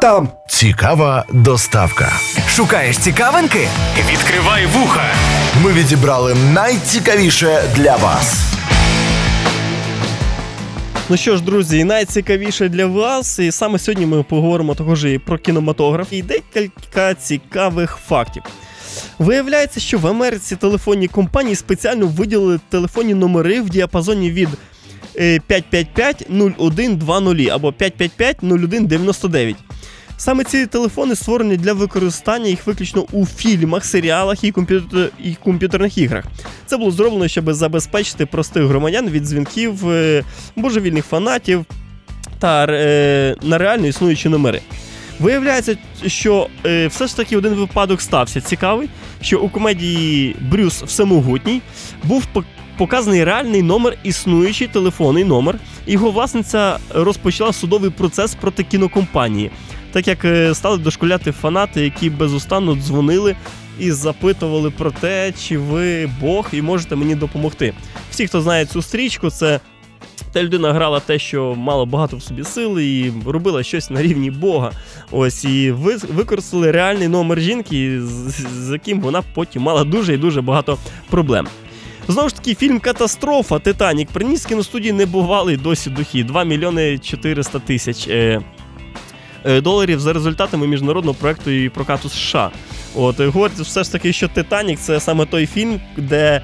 там? Цікава доставка. Шукаєш цікавинки? Відкривай вуха. Ми відібрали найцікавіше для вас. Ну що ж, друзі, найцікавіше для вас, і саме сьогодні ми поговоримо також і про кінематограф, і декілька цікавих фактів. Виявляється, що в Америці телефонні компанії спеціально виділили телефонні номери в діапазоні від 555-0120 або 555-0199. Саме ці телефони створені для використання їх виключно у фільмах, серіалах і комп'ютерних іграх. Це було зроблено, щоб забезпечити простих громадян від дзвінків божевільних фанатів та на реально існуючі номери. Виявляється, що все ж таки один випадок стався цікавий, що у комедії «Брюс Всемогутній» був показаний реальний номер, існуючий телефонний номер. Його власниця розпочала судовий процес проти кінокомпанії, так як стали дошкуляти фанати, які безустанно дзвонили і запитували про те, чи ви Бог і можете мені допомогти. Всі, хто знає цю стрічку, це та людина грала те, що мала багато в собі сили і робила щось на рівні Бога. Ось, і використали реальний номер жінки, з яким вона потім мала дуже і дуже багато проблем. Знову ж таки, фільм «Катастрофа. Титанік» приніс кіностудії небувалий досі дохід – 2 мільйони 400 тисяч доларів за результатами міжнародного проєкту і прокату США. От, говорять все ж таки, що «Титанік» – це саме той фільм, де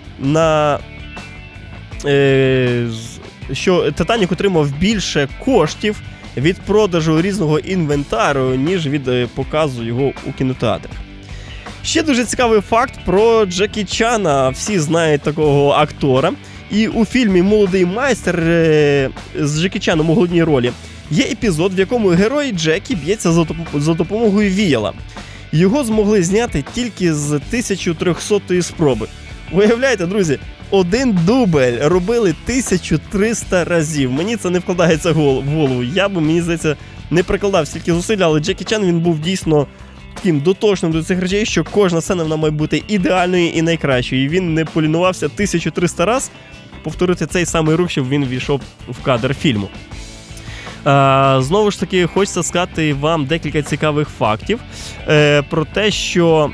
що «Титанік» отримав більше коштів від продажу різного інвентару, ніж від показу його у кінотеатрах. Ще дуже цікавий факт про Джекі Чана. Всі знають такого актора. І у фільмі «Молодий майстер» з Джекі Чаном у головній ролі є епізод, в якому герой Джекі б'ється за допомогою віяла. Його змогли зняти тільки з 1300-ї спроби. Уявляєте, друзі, один дубль робили 1300 разів. Мені це не вкладається в голову. Я би, мені здається, не прикладав стільки зусиль, але Джекі Чан, він був дійсно таким дотошним до цих речей, що кожна сцена вона має бути ідеальною і найкращою. І він не полінувався 1300 раз повторити цей самий рух, щоб він війшов в кадр фільму. Знову ж таки, хочеться сказати вам декілька цікавих фактів про те, що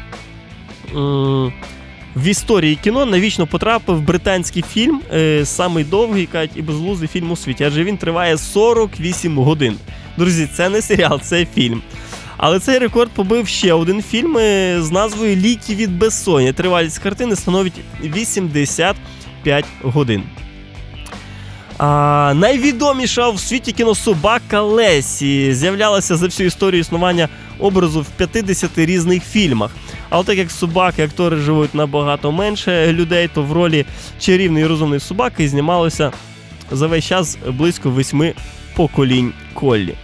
в історії кіно навічно потрапив британський фільм, самий довгий, кажуть, і безглуздий фільм у світі, адже він триває 48 годин. Друзі, це не серіал, це фільм. Але цей рекорд побив ще один фільм з назвою «Ліки від безсоння». Тривалість картини становить 85 годин. Найвідоміша в світі кіно собака Лесі з'являлася за всю історію існування образу в 50 різних фільмах. Але так як собаки, актори живуть набагато менше людей, то в ролі чарівної і розумної собаки знімалося за весь час близько 8 поколінь Коллі.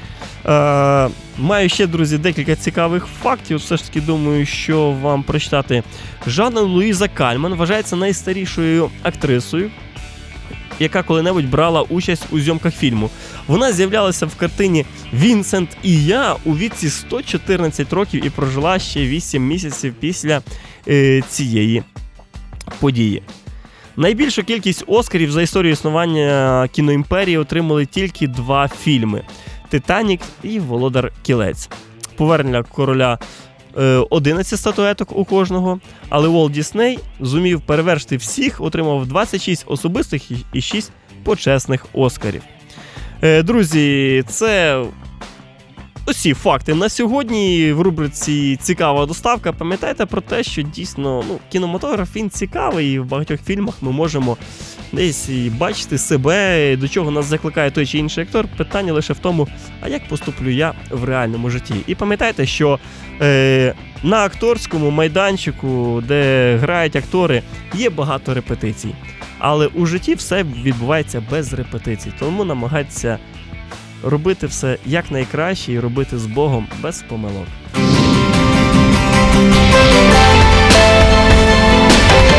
Маю ще, друзі, декілька цікавих фактів. Все ж таки думаю, що вам прочитати. Жанна Луїза Кальман вважається найстарішою актрисою, яка коли-небудь брала участь у зйомках фільму. Вона з'являлася в картині «Вінсент і я» у віці 114 років і прожила ще 8 місяців після цієї події. Найбільшу кількість Оскарів за історію існування кіноімперії отримали тільки 2 фільми – «Титанік» і «Володар Кілець». «Повернення короля» 11 статуеток у кожного, але Уолт Дісней зумів перевершити всіх, отримав 26 особистих і 6 почесних Оскарів. Друзі, це усі факти на сьогодні в рубриці «Цікава доставка». Пам'ятайте про те, що дійсно кінематограф він цікавий, і в багатьох фільмах ми можемо десь і бачити себе, до чого нас закликає той чи інший актор. Питання лише в тому, а як поступлю я в реальному житті. І пам'ятайте, що на акторському майданчику, де грають актори, є багато репетицій. Але у житті все відбувається без репетицій. Тому намагайтеся робити все якнайкраще і робити з Богом без помилок.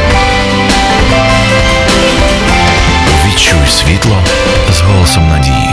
Відчуй світло з голосом надії.